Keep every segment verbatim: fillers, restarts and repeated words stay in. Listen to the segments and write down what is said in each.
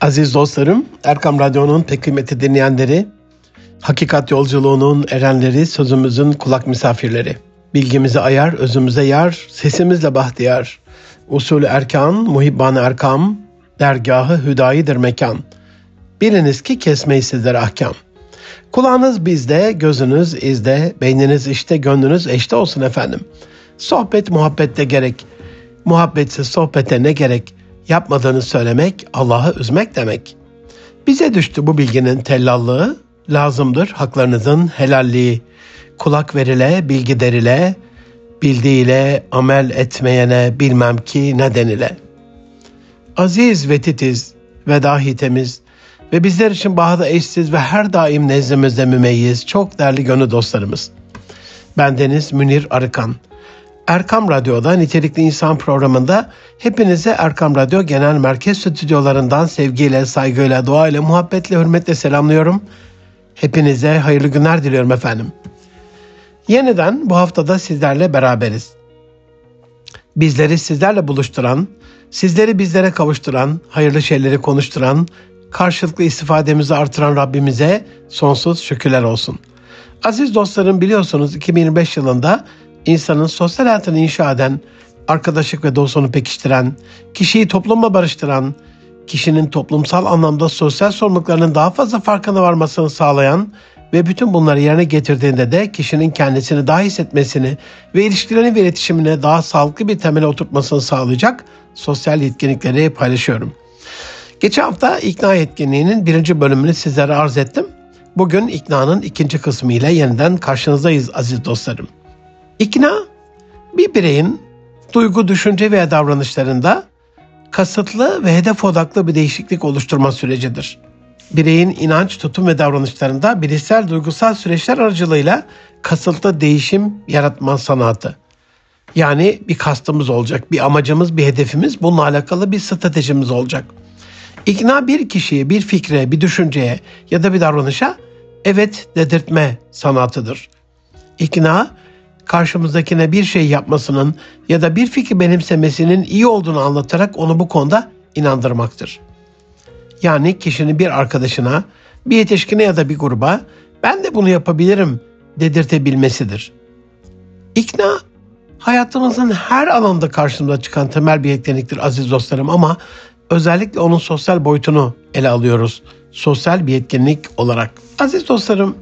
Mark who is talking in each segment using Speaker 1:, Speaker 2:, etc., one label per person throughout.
Speaker 1: Aziz dostlarım, Erkam Radyo'nun pek kıymetli dinleyenleri, hakikat yolculuğunun erenleri, sözümüzün kulak misafirleri. Bilgimize ayar, özümüze yar, sesimizle bahtiyar. Usulü erkan, muhibban erkam, dergahı hüdayidir mekan. Biliniz ki kesmeyi sizlere ahkam. Kulağınız bizde, gözünüz izde, beyniniz işte, gönlünüz eşte olsun efendim. Sohbet muhabbette gerek, muhabbetsiz sohbete ne gerek? Yapmadığını söylemek, Allah'ı üzmek demek. Bize düştü bu bilginin tellallığı, lazımdır haklarınızın helalliği. Kulak verile, bilgi derile, bildiğiyle amel etmeyene bilmem ki ne denile. Aziz ve titiz ve dahi temiz ve bizler için bahada eşsiz ve her daim nezdimizde mümeyyiz, çok değerli gönül dostlarımız. Bendeniz Münir Arıkan. Erkam Radyo'da Nitelikli İnsan programında hepinize Erkam Radyo Genel Merkez Stüdyolarından sevgiyle, saygıyla, duayla, muhabbetle, hürmetle selamlıyorum. Hepinize hayırlı günler diliyorum efendim. Yeniden bu haftada sizlerle beraberiz. Bizleri sizlerle buluşturan, sizleri bizlere kavuşturan, hayırlı şeyleri konuşturan, karşılıklı istifademizi artıran Rabbimize sonsuz şükürler olsun. Aziz dostlarım, biliyorsunuz iki bin yirmi beş yılında insanın sosyal hayatını inşa eden, arkadaşlık ve dostluğunu pekiştiren, kişiyi toplumla barıştıran, kişinin toplumsal anlamda sosyal sorumluluklarının daha fazla farkına varmasını sağlayan ve bütün bunları yerine getirdiğinde de kişinin kendisini daha hissetmesini ve ilişkilerini ve iletişimine daha sağlıklı bir temele oturtmasını sağlayacak sosyal yetkinlikleri paylaşıyorum. Geçen hafta ikna yetkinliğinin birinci bölümünü sizlere arz ettim. Bugün iknanın ikinci kısmı ile yeniden karşınızdayız aziz dostlarım. İkna, bir bireyin duygu, düşünce veya davranışlarında kasıtlı ve hedef odaklı bir değişiklik oluşturma sürecidir. Bireyin inanç, tutum ve davranışlarında bilişsel, duygusal süreçler aracılığıyla kasıtlı değişim yaratma sanatı. Yani bir kastımız olacak, bir amacımız, bir hedefimiz, bununla alakalı bir stratejimiz olacak. İkna bir kişiye, bir fikre, bir düşünceye ya da bir davranışa evet dedirtme sanatıdır. İkna, karşımızdakine bir şey yapmasının ya da bir fikri benimsemesinin iyi olduğunu anlatarak onu bu konuda inandırmaktır. Yani kişinin bir arkadaşına, bir yetişkine ya da bir gruba ben de bunu yapabilirim dedirtebilmesidir. İkna, hayatımızın her alanında karşımıza çıkan temel bir yetkinliktir aziz dostlarım, ama özellikle onun sosyal boyutunu ele alıyoruz sosyal bir yetkinlik olarak. Aziz dostlarım,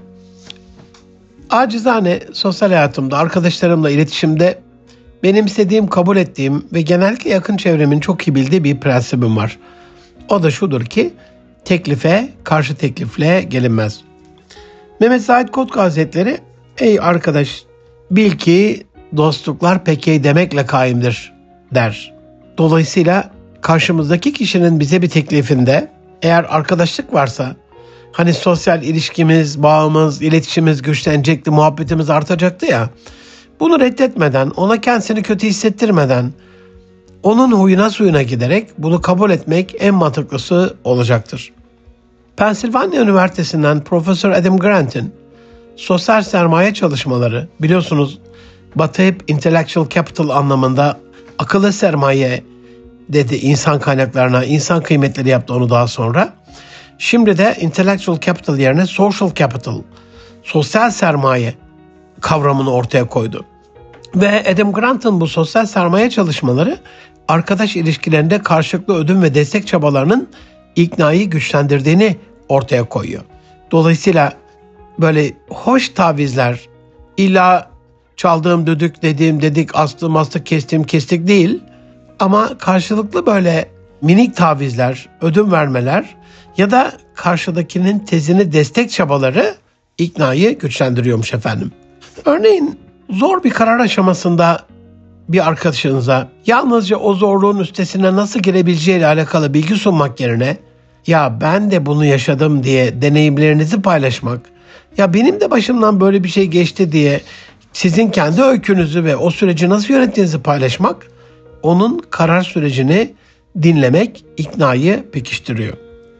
Speaker 1: acizane sosyal hayatımda, arkadaşlarımla iletişimde benimsediğim, kabul ettiğim ve genellikle yakın çevremin çok iyi bildiği bir prensibim var. O da şudur ki, teklife karşı teklifle gelinmez. Mehmet Said Kotka Hazretleri, ey arkadaş bil ki dostluklar pekey demekle kaimdir der. Dolayısıyla karşımızdaki kişinin bize bir teklifinde eğer arkadaşlık varsa, hani sosyal ilişkimiz, bağımız, iletişimimiz güçlenecekti, muhabbetimiz artacaktı ya. Bunu reddetmeden, ona kendisini kötü hissettirmeden, onun huyuna suyuna giderek bunu kabul etmek en mantıklısı olacaktır. Pennsylvania Üniversitesi'nden Profesör Adam Grant'in sosyal sermaye çalışmaları, biliyorsunuz Batı hep intellectual capital anlamında akıllı sermaye dedi insan kaynaklarına, insan kıymetleri yaptı onu daha sonra. Şimdi de intellectual capital yerine social capital, sosyal sermaye kavramını ortaya koydu. Ve Adam Grant'ın bu sosyal sermaye çalışmaları arkadaş ilişkilerinde karşılıklı ödün ve destek çabalarının iknayı güçlendirdiğini ortaya koyuyor. Dolayısıyla böyle hoş tavizler, illa çaldığım düdük, dediğim dedik, astım astık, kestim kestik değil, ama karşılıklı böyle minik tavizler, ödün vermeler ya da karşıdakinin tezini destek çabaları iknayı güçlendiriyormuş efendim. Örneğin zor bir karar aşamasında bir arkadaşınıza yalnızca o zorluğun üstesine nasıl girebileceğiyle alakalı bilgi sunmak yerine ya ben de bunu yaşadım diye deneyimlerinizi paylaşmak, ya benim de başımdan böyle bir şey geçti diye sizin kendi öykünüzü ve o süreci nasıl yönettiğinizi paylaşmak, onun karar sürecini dinlemek iknayı pekiştiriyor.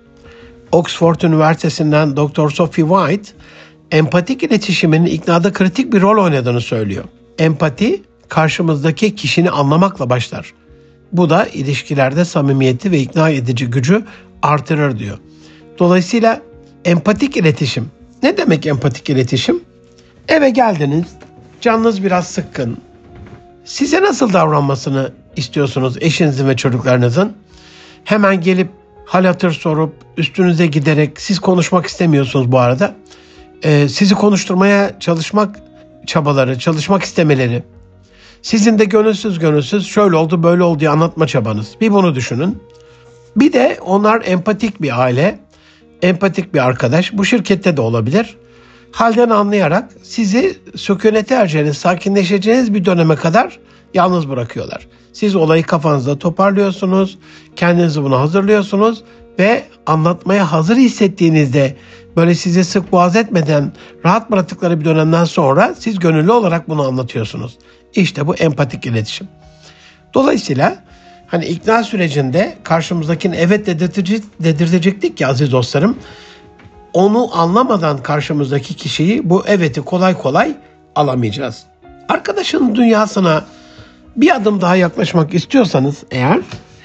Speaker 1: Oxford Üniversitesi'nden doktor Sophie White, empatik iletişimin iknada kritik bir rol oynadığını söylüyor. Empati, karşımızdaki kişini anlamakla başlar. Bu da ilişkilerde samimiyeti ve ikna edici gücü artırır diyor. Dolayısıyla empatik iletişim. Ne demek empatik iletişim? Eve geldiniz, canınız biraz sıkkın. Size nasıl davranmasını istiyorsunuz eşinizin ve çocuklarınızın? Hemen gelip hal hatır sorup üstünüze giderek, siz konuşmak istemiyorsunuz bu arada. Ee, sizi konuşturmaya çalışmak çabaları, çalışmak istemeleri. Sizin de gönülsüz gönülsüz şöyle oldu böyle oldu diye anlatma çabanız. Bir bunu düşünün. Bir de onlar empatik bir aile, empatik bir arkadaş. Bu şirkette de olabilir. Halden anlayarak sizi sükunete ereceğiniz, sakinleşeceğiniz bir döneme kadar yalnız bırakıyorlar. Siz olayı kafanızda toparlıyorsunuz, kendinizi buna hazırlıyorsunuz ve anlatmaya hazır hissettiğinizde böyle sizi sık boğaz etmeden rahat bıraktıkları bir dönemden sonra siz gönüllü olarak bunu anlatıyorsunuz. İşte bu empatik iletişim. Dolayısıyla hani ikna sürecinde karşımızdakini evet dedirtecektik ya aziz dostlarım. Onu anlamadan karşımızdaki kişiyi bu eveti kolay kolay alamayacağız. Arkadaşın dünyasına bir adım daha yaklaşmak istiyorsanız eğer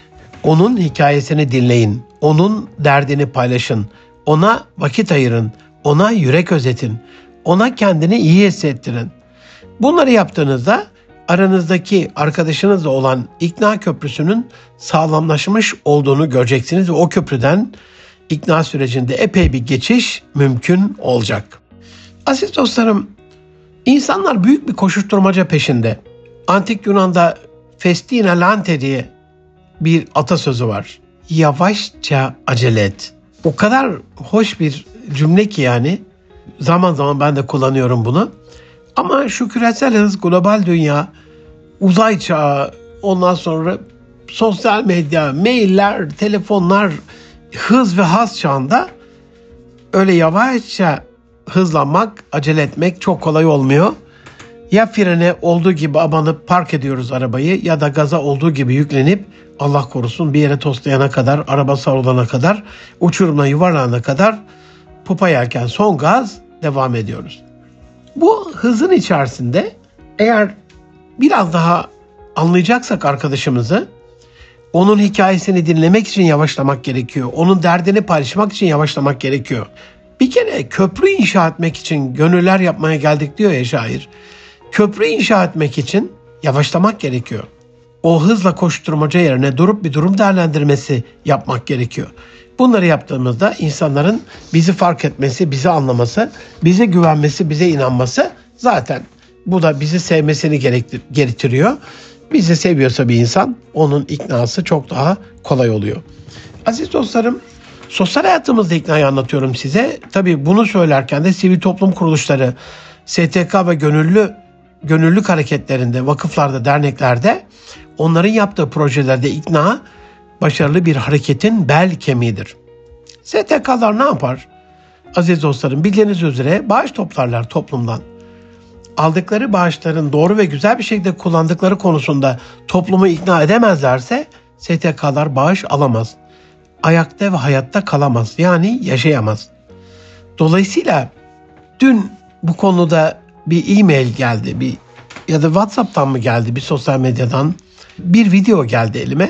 Speaker 1: onun hikayesini dinleyin, onun derdini paylaşın, ona vakit ayırın, ona yürek özetin, ona kendini iyi hissettirin. Bunları yaptığınızda aranızdaki arkadaşınızla olan ikna köprüsünün sağlamlaşmış olduğunu göreceksiniz ve o köprüden ikna sürecinde epey bir geçiş mümkün olacak. Aziz dostlarım, insanlar büyük bir koşuşturmaca peşinde. Antik Yunan'da festina lente diye bir atasözü var. Yavaşça acele et. O kadar hoş bir cümle ki yani. Zaman zaman ben de kullanıyorum bunu. Ama şu küresel hız, global dünya, uzay çağı, ondan sonra sosyal medya, mailler, telefonlar, hız ve haz çağında öyle yavaşça hızlanmak, acele etmek çok kolay olmuyor. Ya frene olduğu gibi abanıp park ediyoruz arabayı ya da gaza olduğu gibi yüklenip Allah korusun bir yere toslayana kadar, araba savrulana kadar, uçurumdan yuvarlanana kadar pupa yerken son gaz devam ediyoruz. Bu hızın içerisinde eğer biraz daha anlayacaksak arkadaşımızı, onun hikayesini dinlemek için yavaşlamak gerekiyor. Onun derdini paylaşmak için yavaşlamak gerekiyor. Bir kere köprü inşa etmek için gönüller yapmaya geldik diyor ya şair. Köprü inşa etmek için yavaşlamak gerekiyor. O hızla koşturmaca yerine durup bir durum değerlendirmesi yapmak gerekiyor. Bunları yaptığımızda insanların bizi fark etmesi, bizi anlaması, bize güvenmesi, bize inanması zaten bu da bizi sevmesini gerektiriyor. Bizi seviyorsa bir insan onun iknası çok daha kolay oluyor. Aziz dostlarım, sosyal hayatımızda iknayı anlatıyorum size. Tabii bunu söylerken de sivil toplum kuruluşları, S T K ve gönüllü gönüllülük hareketlerinde, vakıflarda, derneklerde onların yaptığı projelerde ikna başarılı bir hareketin bel kemiğidir. S T K'lar ne yapar? Aziz dostlarım, bildiğiniz üzere bağış toplarlar toplumdan. Aldıkları bağışların doğru ve güzel bir şekilde kullandıkları konusunda toplumu ikna edemezlerse S T K'lar bağış alamaz. Ayakta ve hayatta kalamaz. Yani yaşayamaz. Dolayısıyla dün bu konuda bir e-mail geldi, bir ya da WhatsApp'tan mı geldi, bir sosyal medyadan bir video geldi elime.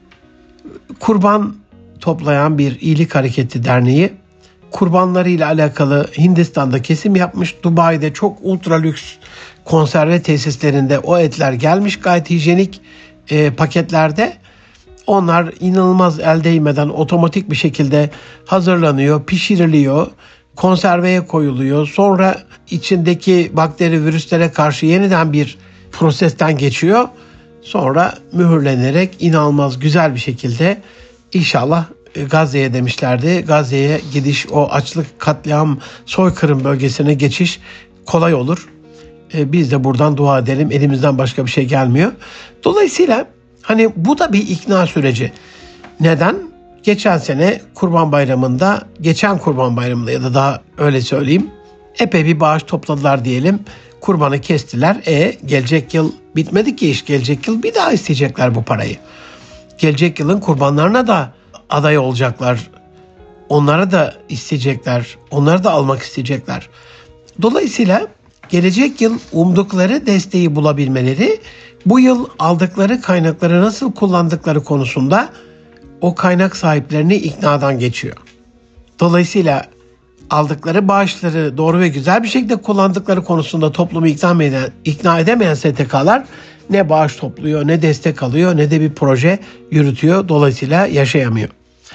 Speaker 1: Kurban toplayan bir iyilik hareketi derneği kurbanlarıyla alakalı Hindistan'da kesim yapmış. Dubai'de çok ultra lüks konserve tesislerinde o etler gelmiş gayet hijyenik e, paketlerde. Onlar inanılmaz el değmeden otomatik bir şekilde hazırlanıyor, pişiriliyor, konserveye koyuluyor. Sonra içindeki bakteri, virüslere karşı yeniden bir prosesten geçiyor. Sonra mühürlenerek inanılmaz güzel bir şekilde inşallah Gazze'ye demişlerdi. Gazze'ye gidiş, o açlık, katliam, soykırım bölgesine geçiş kolay olur. Ee, biz de buradan dua edelim. Elimizden başka bir şey gelmiyor. Dolayısıyla hani bu da bir ikna süreci. Neden? Geçen sene Kurban Bayramı'nda, geçen Kurban Bayramı'nda ya da daha öyle söyleyeyim, epey bir bağış topladılar diyelim. Kurbanı kestiler. E gelecek yıl bitmedi ki iş. Gelecek yıl bir daha isteyecekler bu parayı. Gelecek yılın kurbanlarına da aday olacaklar. Onlara da isteyecekler. Onları da almak isteyecekler. Dolayısıyla gelecek yıl umdukları desteği bulabilmeleri, bu yıl aldıkları kaynakları nasıl kullandıkları konusunda o kaynak sahiplerini iknadan geçiyor. Dolayısıyla aldıkları bağışları doğru ve güzel bir şekilde kullandıkları konusunda toplumu ikna, eden, ikna edemeyen S T K'lar ne bağış topluyor, ne destek alıyor, ne de bir proje yürütüyor. Dolayısıyla yaşayamıyor.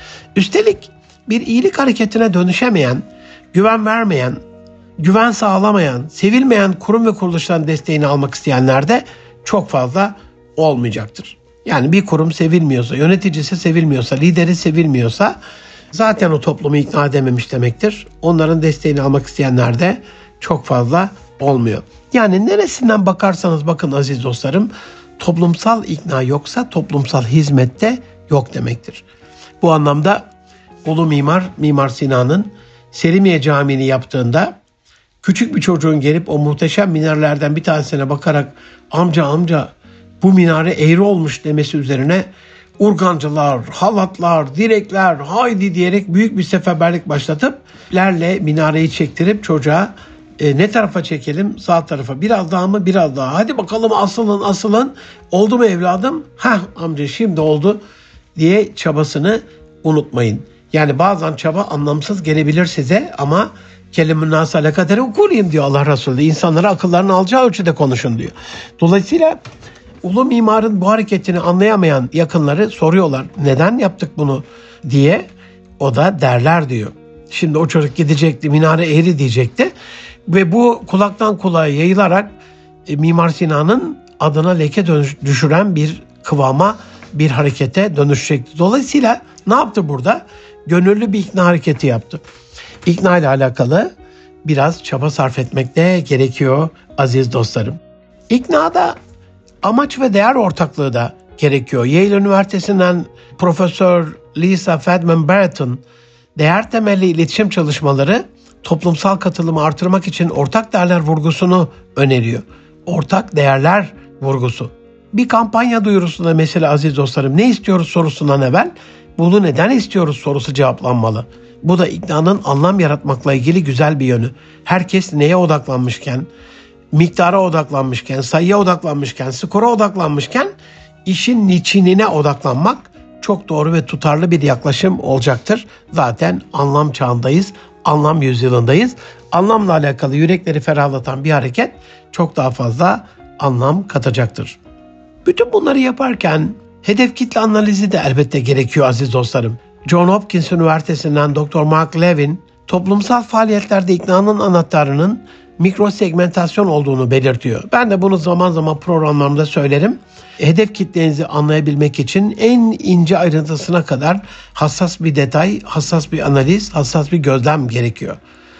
Speaker 1: Üstelik bir iyilik hareketine dönüşemeyen, güven vermeyen, güven sağlamayan, sevilmeyen kurum ve kuruluşların desteğini almak isteyenler de çok fazla olmayacaktır. Yani bir kurum sevilmiyorsa, yöneticisi sevilmiyorsa, lideri sevilmiyorsa zaten o toplumu ikna edememiş demektir. Onların desteğini almak isteyenler de çok fazla olmuyor. Yani neresinden bakarsanız bakın aziz dostlarım, toplumsal ikna yoksa toplumsal hizmette yok demektir. Bu anlamda Ulu Mimar, Mimar Sinan'ın Selimiye Camii'ni yaptığında küçük bir çocuğun gelip o muhteşem minarelerden bir tanesine bakarak amca amca bu minare eğri olmuş demesi üzerine urgancılar, halatlar, direkler haydi diyerek büyük bir seferberlik başlatıp lerle minareyi çektirip çocuğa e, ne tarafa çekelim? Sağ tarafa. Biraz daha mı? Biraz daha. Hadi bakalım asılın asılın. Oldu mu evladım? Heh amca şimdi oldu diye çabasını unutmayın. Yani bazen çaba anlamsız gelebilir size ama kelimun nâse lekadere ukulihim diyor Allah Resulü. İnsanlara akıllarını alacağı ölçüde konuşun diyor. Dolayısıyla Ulu Mimar'ın bu hareketini anlayamayan yakınları soruyorlar. Neden yaptık bunu diye. O da derler diyor. Şimdi o çocuk gidecekti, minare eğri diyecekti. Ve bu kulaktan kulağa yayılarak e, Mimar Sinan'ın adına leke dönüş, düşüren bir kıvama, bir harekete dönüşecekti. Dolayısıyla ne yaptı burada? Gönüllü bir ikna hareketi yaptı. İkna ile alakalı biraz çaba sarf etmek de gerekiyor aziz dostlarım. İknada amaç ve değer ortaklığı da gerekiyor. Yale Üniversitesi'nden Profesör Lisa Feldman Barrett'ın değer temelli iletişim çalışmaları toplumsal katılımı artırmak için ortak değerler vurgusunu öneriyor. Ortak değerler vurgusu. Bir kampanya duyurusunda mesela aziz dostlarım ne istiyoruz sorusundan evvel bunu neden istiyoruz sorusu cevaplanmalı. Bu da iknanın anlam yaratmakla ilgili güzel bir yönü. Herkes neye odaklanmışken, miktara odaklanmışken, sayıya odaklanmışken, skora odaklanmışken işin niçinine odaklanmak çok doğru ve tutarlı bir yaklaşım olacaktır. Zaten anlam çağındayız, anlam yüzyılındayız. Anlamla alakalı yürekleri ferahlatan bir hareket çok daha fazla anlam katacaktır. Bütün bunları yaparken hedef kitle analizi de elbette gerekiyor aziz dostlarım. John Hopkins Üniversitesi'nden doktor Mark Levin, toplumsal faaliyetlerde iknanın anahtarının mikrosegmentasyon olduğunu belirtiyor. Ben de bunu zaman zaman programlarımda söylerim. Hedef kitlenizi anlayabilmek için en ince ayrıntısına kadar hassas bir detay, hassas bir analiz, hassas bir gözlem gerekiyor.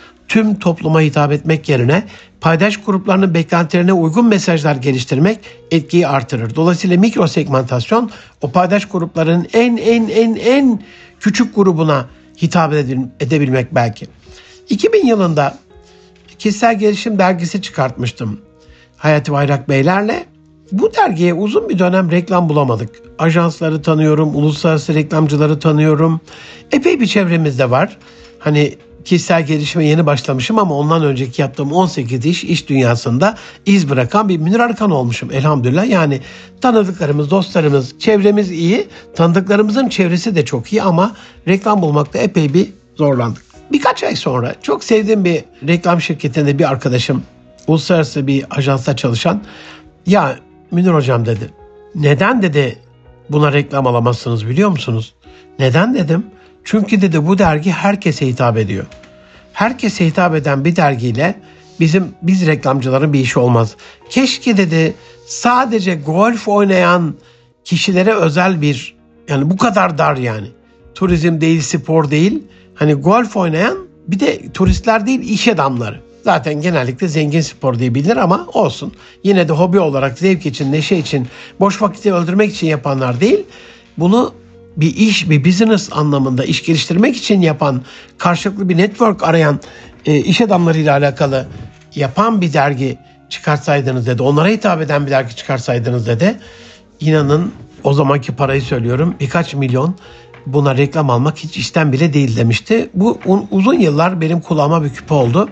Speaker 1: Tüm topluma hitap etmek yerine paydaş gruplarının beklentilerine uygun mesajlar geliştirmek etkiyi artırır. Dolayısıyla mikrosegmentasyon o paydaş grupların en en en en küçük grubuna hitap edebilmek belki. iki bin yılında Kişisel Gelişim dergisi çıkartmıştım Hayati Bayrak Beylerle. Bu dergiye uzun bir dönem reklam bulamadık. Ajansları tanıyorum, uluslararası reklamcıları tanıyorum. Epey bir çevremizde var. Hani kişisel gelişime yeni başlamışım ama ondan önceki yaptığım on sekiz iş, iş dünyasında iz bırakan bir Münir Arıkan olmuşum elhamdülillah. Yani tanıdıklarımız, dostlarımız, çevremiz iyi. Tanıdıklarımızın çevresi de çok iyi ama reklam bulmakta epey bir zorlandık. Birkaç ay sonra çok sevdiğim bir reklam şirketinde bir arkadaşım, uluslararası bir ajansta çalışan, ya Münir hocam dedi, neden dedi buna reklam alamazsınız biliyor musunuz? Neden dedim? Çünkü dedi bu dergi herkese hitap ediyor. Herkese hitap eden bir dergiyle bizim biz reklamcıların bir işi olmaz. Keşke dedi sadece golf oynayan kişilere özel bir, yani bu kadar dar yani. Turizm değil, spor değil. Hani golf oynayan bir de turistler değil iş adamları. Zaten genellikle zengin spor diye bilinir ama olsun. Yine de hobi olarak zevk için, neşe için, boş vakiti öldürmek için yapanlar değil. Bunu bir iş, bir business anlamında iş geliştirmek için yapan, karşılıklı bir network arayan e, iş adamlarıyla alakalı yapan bir dergi çıkarsaydınız dedi. Onlara hitap eden bir dergi çıkarsaydınız dedi. İnanın o zamanki parayı söylüyorum birkaç milyon buna reklam almak hiç işten bile değil demişti. Bu uzun yıllar benim kulağıma bir küpe oldu.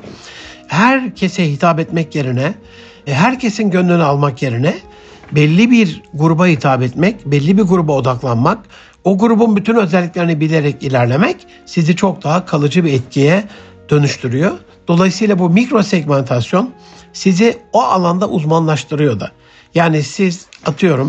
Speaker 1: Herkese hitap etmek yerine, herkesin gönlünü almak yerine belli bir gruba hitap etmek, belli bir gruba odaklanmak, O grubun bütün özelliklerini bilerek ilerlemek sizi çok daha kalıcı bir etkiye dönüştürüyor. Dolayısıyla bu mikro segmentasyon sizi o alanda uzmanlaştırıyor da. Yani siz atıyorum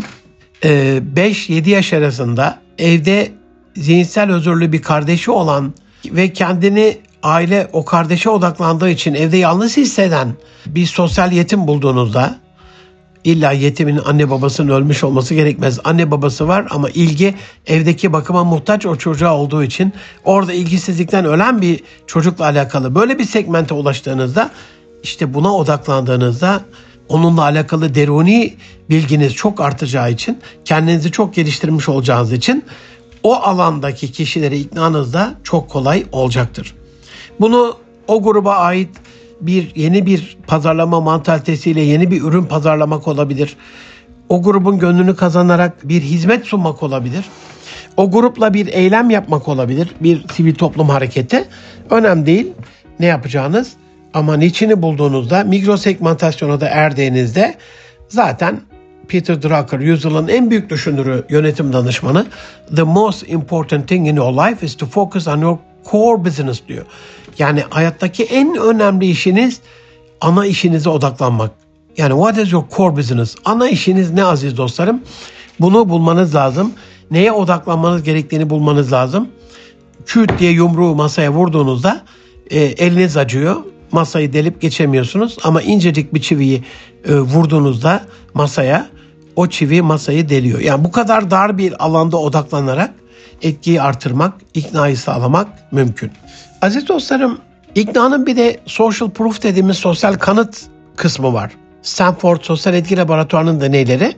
Speaker 1: beş yedi yaş arasında evde zihinsel özürlü bir kardeşi olan ve kendini aile o kardeşe odaklandığı için evde yalnız hisseden bir sosyal yetim bulduğunuzda, illa yetimin anne babasının ölmüş olması gerekmez. Anne babası var ama ilgi evdeki bakıma muhtaç o çocuğa olduğu için orada ilgisizlikten ölen bir çocukla alakalı böyle bir segmente ulaştığınızda, işte buna odaklandığınızda onunla alakalı deruni bilginiz çok artacağı için, kendinizi çok geliştirmiş olacağınız için o alandaki kişileri iknanız da çok kolay olacaktır. Bunu o gruba ait bir yeni bir pazarlama mantalitesiyle yeni bir ürün pazarlamak olabilir. O grubun gönlünü kazanarak bir hizmet sunmak olabilir. O grupla bir eylem yapmak olabilir. Bir sivil toplum hareketi. Önemli değil ne yapacağınız ama niçini bulduğunuzda, mikro segmentasyona da erdiğinizde zaten Peter Drucker, yüzyılın en büyük düşünürü, yönetim danışmanı, "The most important thing in your life is to focus on your core business" diyor. Yani hayattaki en önemli işiniz ana işinize odaklanmak. Yani what is your core business? Ana işiniz ne aziz dostlarım? Bunu bulmanız lazım. Neye odaklanmanız gerektiğini bulmanız lazım. Küt diye yumruğu masaya vurduğunuzda e, eliniz acıyor. Masayı delip geçemiyorsunuz ama incecik bir çiviyi e, vurduğunuzda masaya, o çivi masayı deliyor. Yani bu kadar dar bir alanda odaklanarak etkiyi artırmak, iknayı sağlamak mümkün. Aziz dostlarım, iknanın bir de social proof dediğimiz sosyal kanıt kısmı var. Stanford Sosyal Etki Laboratuvarı'nın deneyleri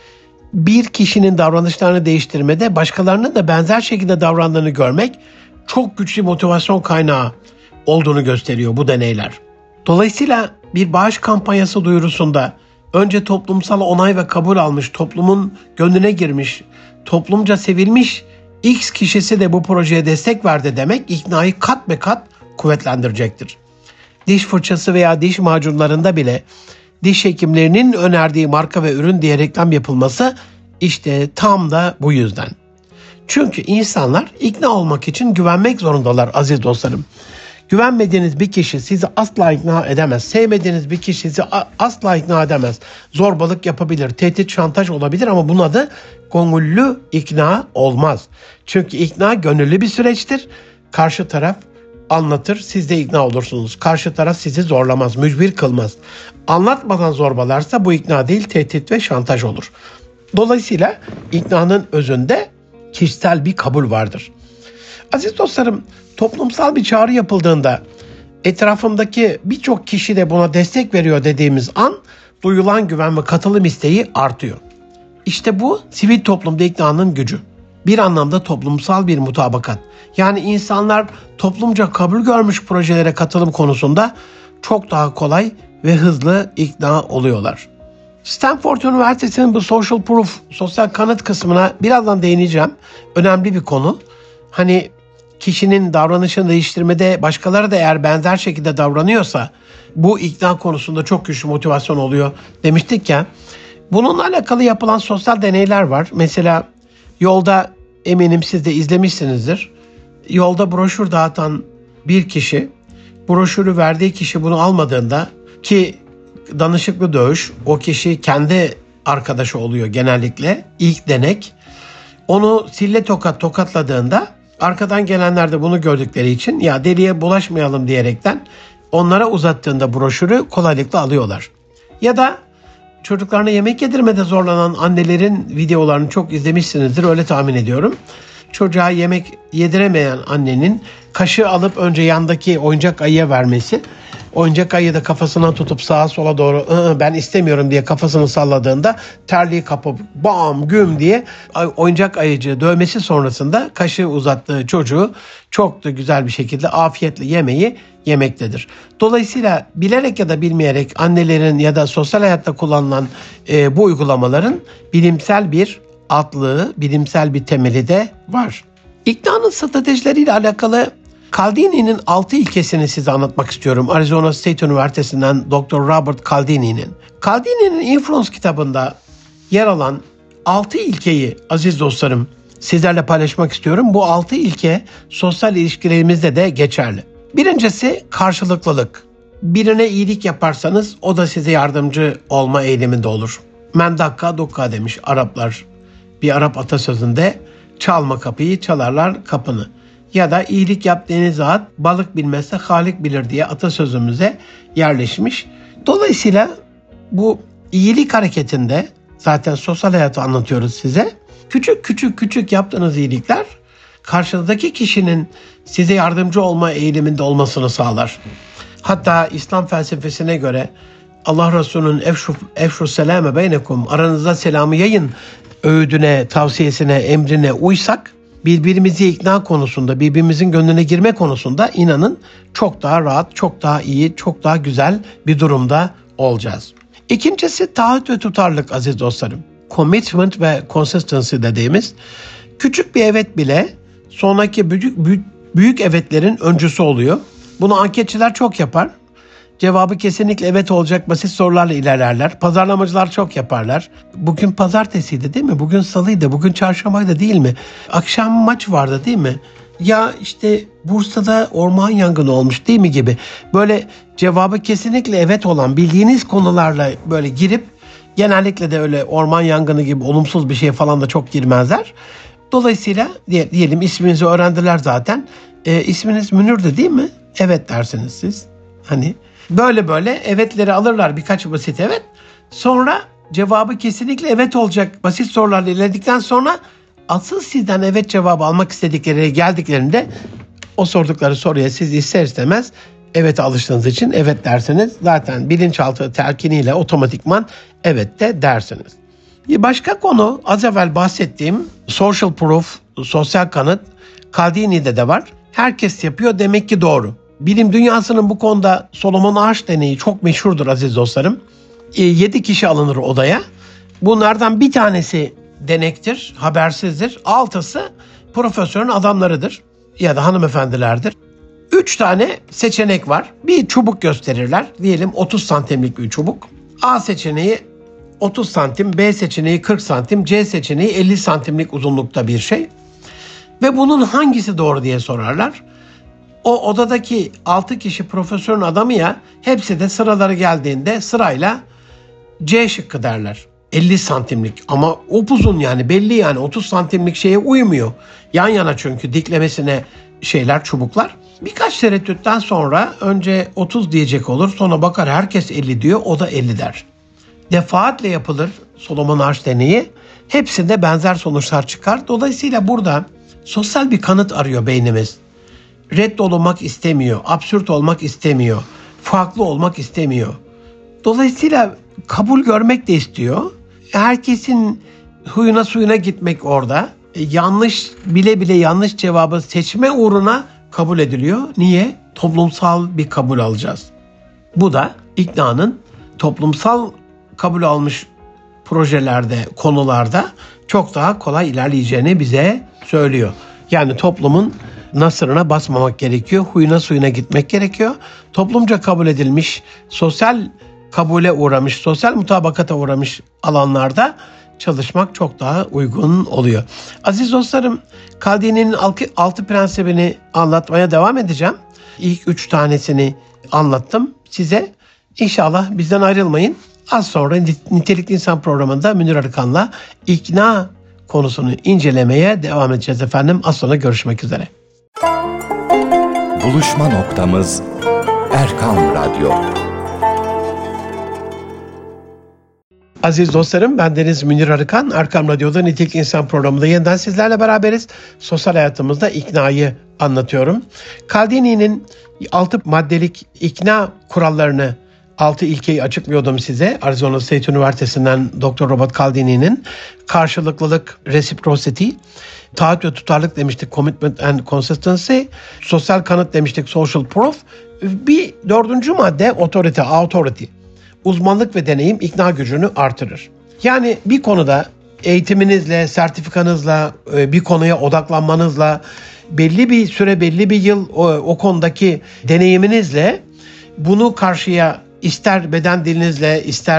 Speaker 1: bir kişinin davranışlarını değiştirmede başkalarının da benzer şekilde davrandığını görmek çok güçlü motivasyon kaynağı olduğunu gösteriyor bu deneyler. Dolayısıyla bir bağış kampanyası duyurusunda önce toplumsal onay ve kabul almış, toplumun gönlüne girmiş, toplumca sevilmiş X kişisi de bu projeye destek verdi demek iknayı kat be kat kuvvetlendirecektir. Diş fırçası veya diş macunlarında bile diş hekimlerinin önerdiği marka ve ürün diye reklam yapılması işte tam da bu yüzden. Çünkü insanlar ikna olmak için güvenmek zorundalar aziz dostlarım. Güvenmediğiniz bir kişi sizi asla ikna edemez. Sevmediğiniz bir kişi sizi asla ikna edemez. Zorbalık yapabilir, tehdit, şantaj olabilir ama bunun adı gönüllü ikna olmaz. Çünkü ikna gönüllü bir süreçtir. Karşı taraf anlatır, siz de ikna olursunuz. Karşı taraf sizi zorlamaz, mücbir kılmaz. Anlatmadan zorbalarsa bu ikna değil, tehdit ve şantaj olur. Dolayısıyla iknanın özünde kişisel bir kabul vardır. Aziz dostlarım, toplumsal bir çağrı yapıldığında etrafımdaki birçok kişi de buna destek veriyor dediğimiz an duyulan güven ve katılım isteği artıyor. İşte bu sivil toplumda iknanın gücü. Bir anlamda toplumsal bir mutabakat. Yani insanlar toplumca kabul görmüş projelere katılım konusunda çok daha kolay ve hızlı ikna oluyorlar. Stanford Üniversitesi'nin bu social proof, sosyal kanıt kısmına birazdan değineceğim. Önemli bir konu. Hani kişinin davranışını değiştirmede başkaları da eğer benzer şekilde davranıyorsa bu ikna konusunda çok güçlü motivasyon oluyor demiştik ya. Bununla alakalı yapılan sosyal deneyler var. Mesela yolda, eminim siz de izlemişsinizdir. Yolda broşür dağıtan bir kişi, broşürü verdiği kişi bunu almadığında, ki danışıklı dövüş, o kişi kendi arkadaşı oluyor genellikle, ilk denek. Onu sille tokat tokatladığında arkadan gelenler de bunu gördükleri için ya deliye bulaşmayalım diyerekten onlara uzattığında broşürü kolaylıkla alıyorlar. Ya da çocuklarına yemek yedirmede zorlanan annelerin videolarını çok izlemişsinizdir, öyle tahmin ediyorum. Çocuğa yemek yediremeyen annenin kaşığı alıp önce yandaki oyuncak ayıya vermesi, oyuncak ayı da kafasından tutup sağa sola doğru ben istemiyorum diye kafasını salladığında terliği kapıp bam güm diye oyuncak ayıcı dövmesi sonrasında kaşığı uzattığı çocuğu çok da güzel bir şekilde afiyetle yemeyi yemektedir. Dolayısıyla bilerek ya da bilmeyerek annelerin ya da sosyal hayatta kullanılan e, bu uygulamaların bilimsel bir altlığı, bilimsel bir temeli de var. İknanın stratejileriyle alakalı Cialdini'nin altı ilkesini size anlatmak istiyorum. Arizona State Üniversitesi'nden doktor Robert Cialdini'nin. Cialdini'nin Influence kitabında yer alan altı ilkeyi aziz dostlarım sizlerle paylaşmak istiyorum. Bu altı ilke sosyal ilişkilerimizde de geçerli. Birincisi karşılıklılık. Birine iyilik yaparsanız o da size yardımcı olma eğiliminde olur. Men dakka dukka demiş Araplar. Bir Arap atasözünde çalma kapıyı, çalarlar kapını. Ya da iyilik yap denize at, balık bilmezse Halik bilir diye atasözümüze yerleşmiş. Dolayısıyla bu iyilik hareketinde, zaten sosyal hayatı anlatıyoruz size. Küçük küçük küçük yaptığınız iyilikler karşınızdaki kişinin size yardımcı olma eğiliminde olmasını sağlar. Hatta İslam felsefesine göre Allah Resulü'nün efşu, efşu selame beynekum, aranızda selamı yayın öğüdüne, tavsiyesine, emrine uysak, birbirimizi ikna konusunda, birbirimizin gönlüne girme konusunda inanın çok daha rahat, çok daha iyi, çok daha güzel bir durumda olacağız. İkincisi taahhüt ve tutarlılık aziz dostlarım. Commitment ve consistency dediğimiz küçük bir evet bile sonraki büyük, büyük, büyük evetlerin öncüsü oluyor. Bunu anketçiler çok yapar. Cevabı kesinlikle evet olacak basit sorularla ilerlerler. Pazarlamacılar çok yaparlar. Bugün pazartesiydi değil mi? Bugün salıydı, bugün çarşambaydı değil mi? Akşam maç vardı değil mi? Ya işte Bursa'da orman yangını olmuş değil mi gibi. Böyle cevabı kesinlikle evet olan bildiğiniz konularla böyle girip, genellikle de öyle orman yangını gibi olumsuz bir şey falan da çok girmezler. Dolayısıyla diyelim isminizi öğrendiler zaten. E, isminiz Münir'di değil mi? Evet dersiniz siz. Hani böyle böyle evetleri alırlar, birkaç basit evet. Sonra cevabı kesinlikle evet olacak basit sorularla ilerledikten sonra asıl sizden evet cevabı almak istedikleri geldiklerinde o sordukları soruya siz ister istemez evet alıştığınız için evet dersiniz. Zaten bilinçaltı telkiniyle otomatikman evet de dersiniz. Bir başka konu az evvel bahsettiğim social proof, sosyal kanıt, Cialdini'de de var. Herkes yapıyor demek ki doğru. Bilim dünyasının bu konuda Solomon Ağaç deneyi çok meşhurdur aziz dostlarım. yedi kişi alınır odaya. Bunlardan bir tanesi denektir, habersizdir. Altısı profesörün adamlarıdır ya da hanımefendilerdir. Üç tane seçenek var. Bir çubuk gösterirler. Diyelim otuz santimlik bir çubuk. A seçeneği otuz santim, B seçeneği kırk santim, C seçeneği elli santimlik uzunlukta bir şey. Ve bunun hangisi doğru diye sorarlar. O odadaki altı kişi profesörün adamı ya, hepsi de sıraları geldiğinde sırayla C şıkkı derler. elli santimlik ama upuzun, yani belli, yani otuz santimlik şeye uymuyor. Yan yana çünkü diklemesine şeyler, çubuklar. Birkaç tereddütten sonra önce otuz diyecek olur, sonra bakar herkes elli diyor, o da elli der. Defaatle yapılır Solomon Ağaç deneyi. Hepsinde benzer sonuçlar çıkar. Dolayısıyla burada sosyal bir kanıt arıyor beynimiz. Reddolunmak istemiyor, absürt olmak istemiyor, farklı olmak istemiyor. Dolayısıyla kabul görmek de istiyor. Herkesin huyuna suyuna gitmek orada. Yanlış, bile bile yanlış cevabı seçme uğruna kabul ediliyor. Niye? Toplumsal bir kabul alacağız. Bu da iknanın toplumsal kabul almış projelerde, konularda çok daha kolay ilerleyeceğini bize söylüyor. Yani toplumun nasırına basmamak gerekiyor, huyuna suyuna gitmek gerekiyor. Toplumca kabul edilmiş, sosyal kabule uğramış, sosyal mutabakata uğramış alanlarda çalışmak çok daha uygun oluyor. Aziz dostlarım, Cialdini'nin altı prensibini anlatmaya devam edeceğim. İlk üç tanesini anlattım size. İnşallah bizden ayrılmayın. Az sonra Nitelikli İnsan programında Münir Arıkan'la ikna konusunu incelemeye devam edeceğiz efendim. Az sonra görüşmek üzere.
Speaker 2: Buluşma noktamız Erkam Radyo.
Speaker 1: Aziz dostlarım, ben Deniz Münir Arıkan. Erkam Radyo'da Nitelikli İnsan programında yeniden sizlerle beraberiz. Sosyal hayatımızda iknayı anlatıyorum. Cialdini'nin altı maddelik ikna kurallarını, altı ilkeyi açıklıyordum size. Arizona State Üniversitesi'nden doktor Robert Cialdini'nin karşılıklılık, reciprocity, taahhüt ve tutarlılık demiştik, commitment and consistency, sosyal kanıt demiştik, social proof. Bir dördüncü madde authority, authority. Uzmanlık ve deneyim ikna gücünü artırır. Yani bir konuda eğitiminizle, sertifikanızla, bir konuya odaklanmanızla, belli bir süre, belli bir yıl o, o konudaki deneyiminizle bunu karşıya ister beden dilinizle, ister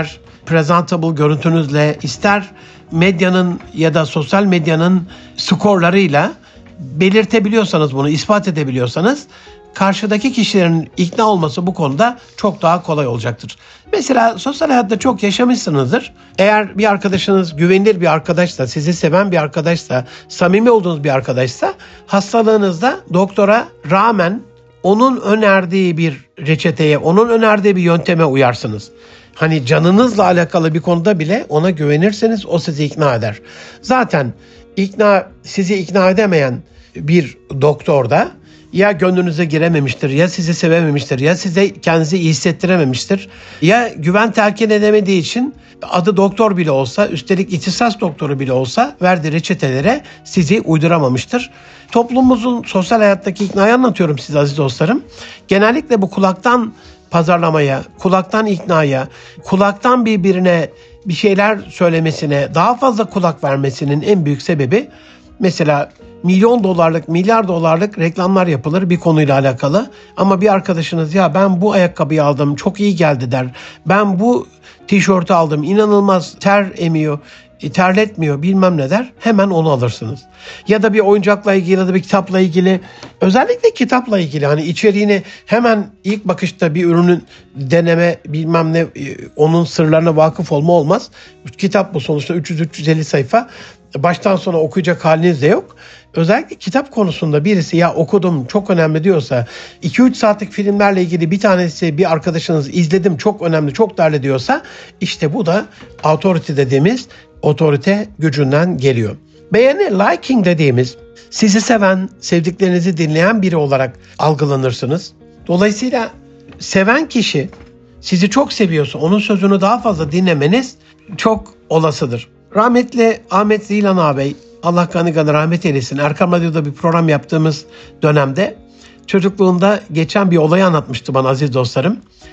Speaker 1: presentable görüntünüzle, ister medyanın ya da sosyal medyanın skorlarıyla belirtebiliyorsanız, bunu ispat edebiliyorsanız, karşıdaki kişilerin ikna olması bu konuda çok daha kolay olacaktır. Mesela sosyal hayatta çok yaşamışsınızdır. Eğer bir arkadaşınız güvenilir bir arkadaşsa, sizi seven bir arkadaşsa, samimi olduğunuz bir arkadaşsa, hastalığınızda doktora rağmen onun önerdiği bir reçeteye, onun önerdiği bir yönteme uyarsınız. Hani canınızla alakalı bir konuda bile ona güvenirseniz o sizi ikna eder. Zaten ikna sizi ikna edemeyen bir doktorda ya gönlünüze girememiştir, ya sizi sevememiştir, ya size kendinizi iyi hissettirememiştir, ya güven telkin edemediği için adı doktor bile olsa, üstelik ihtisas doktoru bile olsa verdiği reçetelere sizi uyduramamıştır. Toplumumuzun sosyal hayattaki iknayı anlatıyorum size aziz dostlarım. Genellikle bu kulaktan pazarlamaya, kulaktan iknaya, kulaktan birbirine bir şeyler söylemesine, daha fazla kulak vermesinin en büyük sebebi, mesela milyon dolarlık, milyar dolarlık reklamlar yapılır bir konuyla alakalı. Ama bir arkadaşınız ya ben bu ayakkabıyı aldım, çok iyi geldi der. Ben bu tişörtü aldım, inanılmaz ter emiyor, terletmiyor bilmem ne der. Hemen onu alırsınız. Ya da bir oyuncakla ilgili ya da bir kitapla ilgili, özellikle kitapla ilgili hani içeriğini hemen ilk bakışta bir ürünün deneme bilmem ne, onun sırlarına vakıf olma olmaz. Kitap bu sonuçta üç yüz üç yüz elli sayfa. Baştan sona okuyacak haliniz de yok. Özellikle kitap konusunda birisi ya okudum çok önemli diyorsa, iki üç saatlik filmlerle ilgili bir tanesi bir arkadaşınız izledim çok önemli çok değerli diyorsa, işte bu da authority dediğimiz otorite gücünden geliyor. Beğeni, liking dediğimiz, sizi seven, sevdiklerinizi dinleyen biri olarak algılanırsınız. Dolayısıyla seven kişi sizi çok seviyorsa onun sözünü daha fazla dinlemeniz çok olasıdır. Rahmetli Ahmet Zilan ağabey, Allah kanı kanı rahmet eylesin, Erkam Radyo'da bir program yaptığımız dönemde çocukluğunda geçen bir olayı anlatmıştı bana aziz dostlarım.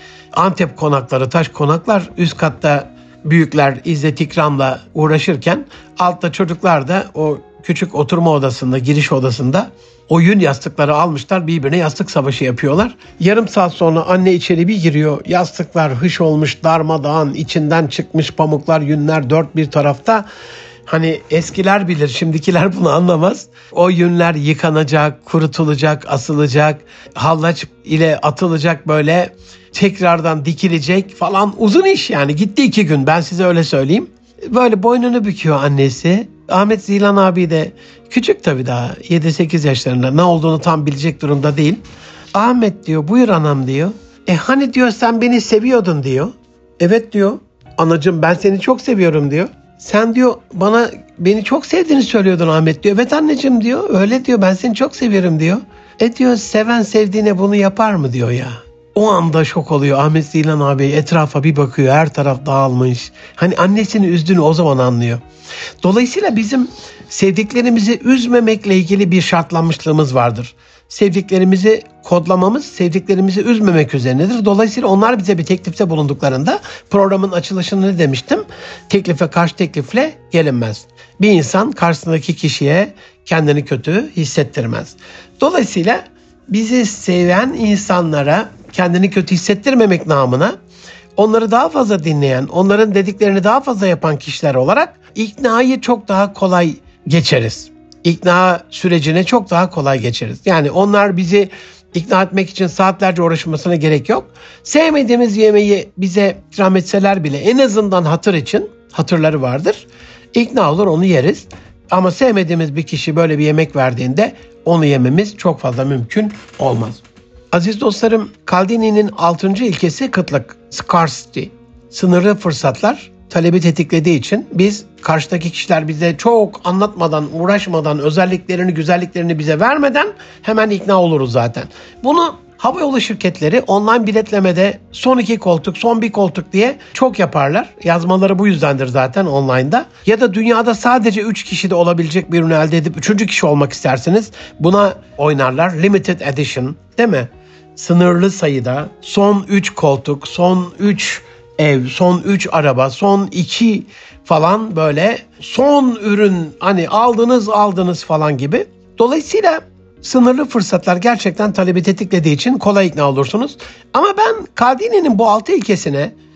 Speaker 1: Antep konakları, taş konaklar, üst katta büyükler İzzet İkram'la uğraşırken altta çocuklar da o küçük oturma odasında, giriş odasında o yün yastıkları almışlar, birbirine yastık savaşı yapıyorlar. Yarım saat sonra anne içeri bir giriyor, yastıklar hış olmuş, darmadağın, içinden çıkmış pamuklar, yünler dört bir tarafta. Hani eskiler bilir, şimdikiler bunu anlamaz. O yünler yıkanacak, kurutulacak, asılacak, hallaç ile atılacak, böyle tekrardan dikilecek falan, uzun iş yani. Gitti iki gün, ben size öyle söyleyeyim. Böyle boynunu büküyor annesi. Ahmet Zilan abi de küçük tabii, daha yedi sekiz yaşlarında, ne olduğunu tam bilecek durumda değil. Ahmet diyor, buyur anam diyor. E hani diyor sen beni seviyordun diyor. Evet diyor, anacığım ben seni çok seviyorum diyor. Sen diyor bana beni çok sevdiğini söylüyordun Ahmet diyor. Evet anneciğim diyor, öyle diyor, ben seni çok seviyorum diyor. E diyor, seven sevdiğine bunu yapar mı diyor ya. O anda şok oluyor Ahmet Zilan abi, etrafa bir bakıyor, her taraf dağılmış. Hani annesini üzdüğünü o zaman anlıyor. Dolayısıyla bizim sevdiklerimizi üzmemekle ilgili bir şartlanmışlığımız vardır. Sevdiklerimizi kodlamamız, sevdiklerimizi üzmemek üzerinedir. Dolayısıyla onlar bize bir teklifte bulunduklarında, programın açılışında ne demiştim? Teklife karşı teklifle gelinmez. Bir insan karşısındaki kişiye kendini kötü hissettirmez. Dolayısıyla bizi seven insanlara kendini kötü hissettirmemek namına, onları daha fazla dinleyen, onların dediklerini daha fazla yapan kişiler olarak iknayı çok daha kolay geçeriz. İkna sürecine çok daha kolay geçeriz. Yani onlar bizi ikna etmek için saatlerce uğraşmasına gerek yok. Sevmediğimiz yemeği bize ikram etseler bile en azından hatır için, hatırları vardır, İkna olur, onu yeriz. Ama sevmediğimiz bir kişi böyle bir yemek verdiğinde onu yememiz çok fazla mümkün olmaz. Aziz dostlarım, Cialdini'nin altıncı ilkesi kıtlık, scarcity, sınırlı fırsatlar talebi tetiklediği için biz, karşıdaki kişiler bize çok anlatmadan, uğraşmadan, özelliklerini, güzelliklerini bize vermeden hemen ikna oluruz zaten. Bunu havayolu şirketleri online biletlemede son iki koltuk, son bir koltuk diye çok yaparlar. Yazmaları bu yüzdendir zaten online'da. Ya da dünyada sadece üç kişi de olabilecek bir ürünü elde edip üçüncü kişi olmak isterseniz buna oynarlar. Limited edition, değil mi? Sınırlı sayıda son üç koltuk, son üç ev, son üç araba, son iki falan, böyle son ürün, hani aldınız aldınız falan gibi. Dolayısıyla sınırlı fırsatlar gerçekten talebi tetiklediği için kolay ikna olursunuz. Ama ben Cialdini'nin bu altı ilkesine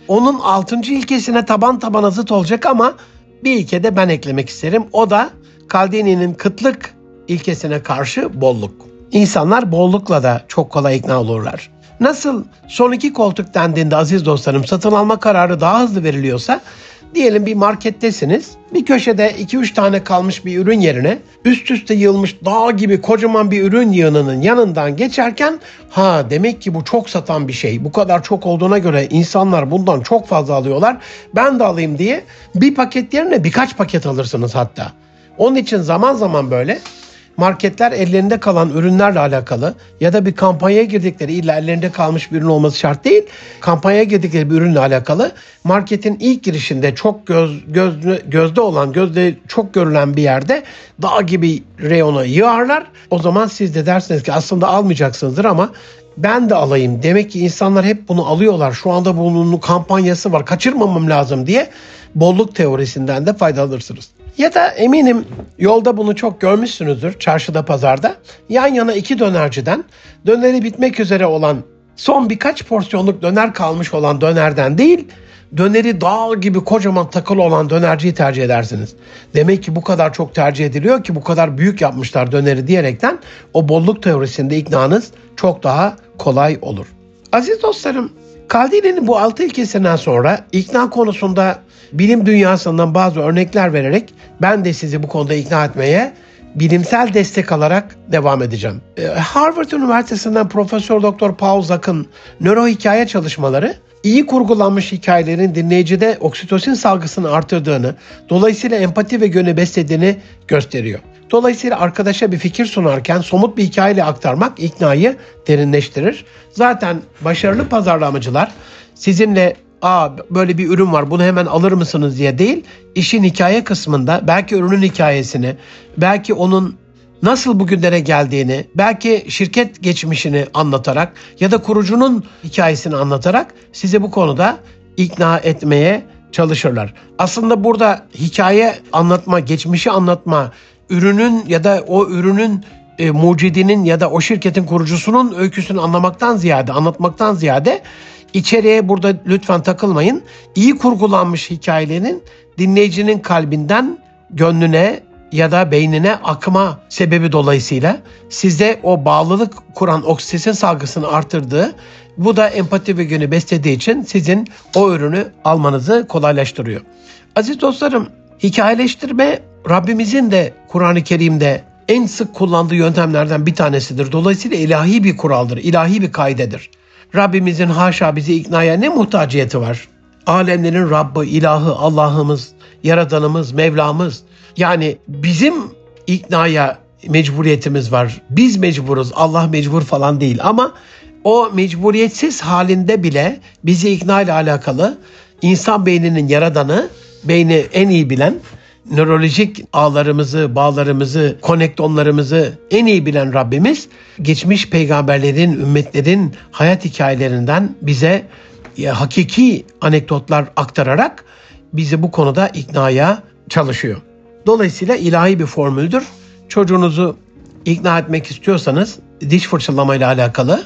Speaker 1: Onun altıncı ilkesine taban tabana zıt olacak ama bir ilke de ben eklemek isterim. O da Cialdini'nin kıtlık ilkesine karşı bolluk. İnsanlar bollukla da çok kolay ikna olurlar. Nasıl son iki koltuk dendiğinde aziz dostlarım satın alma kararı daha hızlı veriliyorsa, diyelim bir markettesiniz, bir köşede iki üç tane kalmış bir ürün yerine üst üste yığılmış dağ gibi kocaman bir ürün yığınının yanından geçerken, ha demek ki bu çok satan bir şey, bu kadar çok olduğuna göre insanlar bundan çok fazla alıyorlar, ben de alayım diye bir paket yerine birkaç paket alırsınız hatta. Onun için zaman zaman böyle marketler ellerinde kalan ürünlerle alakalı ya da bir kampanyaya girdikleri, illa ellerinde kalmış bir ürün olması şart değil, kampanyaya girdikleri bir ürünle alakalı marketin ilk girişinde çok göz, gözde, gözde olan, gözde çok görülen bir yerde dağ gibi reyona yığarlar. O zaman siz de dersiniz ki aslında almayacaksınızdır ama ben de alayım. Demek ki insanlar hep bunu alıyorlar. Şu anda bunun kampanyası var, kaçırmamam lazım diye bolluk teorisinden de faydalanırsınız. Ya da eminim yolda bunu çok görmüşsünüzdür, çarşıda, pazarda. Yan yana iki dönerciden döneri bitmek üzere olan, son birkaç porsiyonluk döner kalmış olan dönerden değil, döneri dağ gibi kocaman takılı olan dönerciyi tercih edersiniz. Demek ki bu kadar çok tercih ediliyor ki bu kadar büyük yapmışlar döneri diyerekten o bolluk teorisinde iknanız çok daha kolay olur. Aziz dostlarım, Cialdini'nin bu altı ilkesinden sonra ikna konusunda bilim dünyasından bazı örnekler vererek ben de sizi bu konuda ikna etmeye bilimsel destek alarak devam edeceğim. Harvard Üniversitesi'nden Profesör Doktor Paul Zak'ın nöro hikaye çalışmaları iyi kurgulanmış hikayelerin dinleyicide oksitosin salgısını artırdığını, dolayısıyla empati ve güveni beslediğini gösteriyor. Dolayısıyla arkadaşa bir fikir sunarken somut bir hikayeyle aktarmak iknayı derinleştirir. Zaten başarılı pazarlamacılar sizinle "Aa böyle bir ürün var, bunu hemen alır mısınız?" diye değil, işin hikaye kısmında belki ürünün hikayesini, belki onun nasıl bugünlere geldiğini, belki şirket geçmişini anlatarak ya da kurucunun hikayesini anlatarak sizi bu konuda ikna etmeye çalışırlar. Aslında burada hikaye anlatma, geçmişi anlatma, ürünün ya da o ürünün e, mucidinin ya da o şirketin kurucusunun öyküsünü anlamaktan ziyade, anlatmaktan ziyade içeriye burada lütfen takılmayın. İyi kurgulanmış hikayelerin dinleyicinin kalbinden gönlüne ya da beynine akma sebebi dolayısıyla sizde o bağlılık kuran oksitosin salgısını artırdığı, bu da empati ve güveni beslediği için sizin o ürünü almanızı kolaylaştırıyor. Aziz dostlarım, hikayeleştirme Rabbimizin de Kur'an-ı Kerim'de en sık kullandığı yöntemlerden bir tanesidir. Dolayısıyla ilahi bir kuraldır, ilahi bir kaidedir. Rabbimizin haşa bizi iknaya ne muhtaciyeti var? Alemlerin Rabbi, ilahı, Allah'ımız, Yaradanımız, Mevlamız. Yani bizim iknaya mecburiyetimiz var. Biz mecburuz, Allah mecbur falan değil. Ama o mecburiyetsiz halinde bile bizi ikna ile alakalı insan beyninin yaradanı, beyni en iyi bilen, nörolojik ağlarımızı, bağlarımızı, konektonlarımızı en iyi bilen Rabbimiz, geçmiş peygamberlerin, ümmetlerin hayat hikayelerinden bize ya, hakiki anekdotlar aktararak bizi bu konuda iknaya çalışıyor. Dolayısıyla ilahi bir formüldür. Çocuğunuzu ikna etmek istiyorsanız diş fırçalamayla alakalı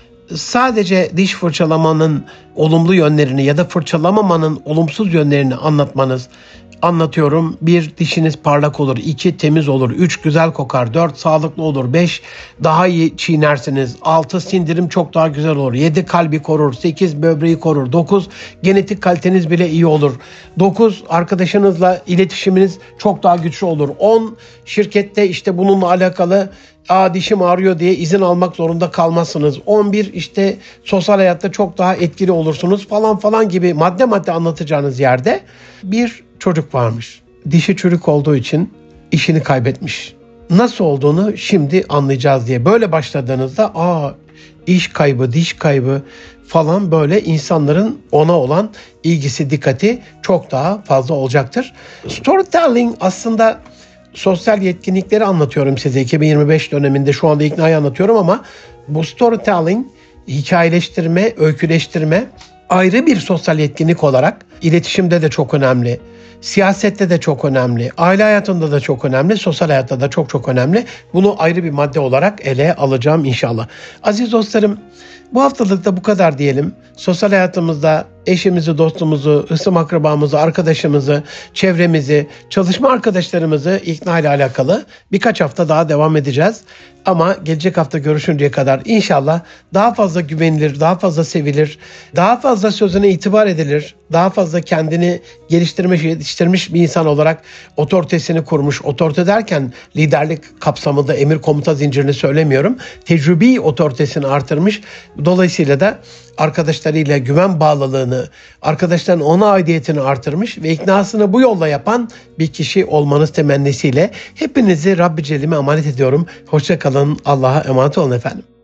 Speaker 1: sadece diş fırçalamanın olumlu yönlerini ya da fırçalamamanın olumsuz yönlerini anlatmanız, anlatıyorum. Bir, dişiniz parlak olur. İki, temiz olur. Üç, güzel kokar. Dört, sağlıklı olur. Beş, daha iyi çiğnersiniz. Altı, sindirim çok daha güzel olur. Yedi, kalbi korur. Sekiz, böbreği korur. Dokuz, genetik kaliteniz bile iyi olur. Dokuz, arkadaşınızla iletişiminiz çok daha güçlü olur. On, şirkette işte bununla alakalı "Aa dişim ağrıyor" diye izin almak zorunda kalmazsınız. on bir, işte sosyal hayatta çok daha etkili olursunuz falan falan gibi madde madde anlatacağınız yerde bir çocuk varmış. Dişi çürük olduğu için işini kaybetmiş. Nasıl olduğunu şimdi anlayacağız diye böyle başladığınızda aa iş kaybı, diş kaybı falan, böyle insanların ona olan ilgisi, dikkati çok daha fazla olacaktır. Storytelling aslında sosyal yetkinlikleri anlatıyorum size. iki bin yirmi beş döneminde şu anda iknayı anlatıyorum ama bu storytelling, hikayeleştirme, öyküleştirme ayrı bir sosyal yetkinlik olarak iletişimde de çok önemli. Siyasette de çok önemli. Aile hayatında da çok önemli. Sosyal hayatta da çok çok önemli. Bunu ayrı bir madde olarak ele alacağım inşallah. Aziz dostlarım, bu haftalık da bu kadar diyelim. Sosyal hayatımızda eşimizi, dostumuzu, ısım akrabamızı, arkadaşımızı, çevremizi, çalışma arkadaşlarımızı ikna ile alakalı birkaç hafta daha devam edeceğiz. Ama gelecek hafta görüşünceye kadar inşallah daha fazla güvenilir, daha fazla sevilir, daha fazla sözüne itibar edilir, daha fazla kendini geliştirmiş, yetiştirmiş bir insan olarak otoritesini kurmuş. Otorite derken liderlik kapsamında emir komuta zincirini söylemiyorum. Tecrübi otoritesini artırmış. Dolayısıyla da arkadaşlarıyla güven bağlılığını, arkadaşların ona aidiyetini artırmış ve iknasını bu yolla yapan bir kişi olmanız temennisiyle hepinizi Rabbi Celle'ime emanet ediyorum. Hoşça kalın. Allah'a emanet olun efendim.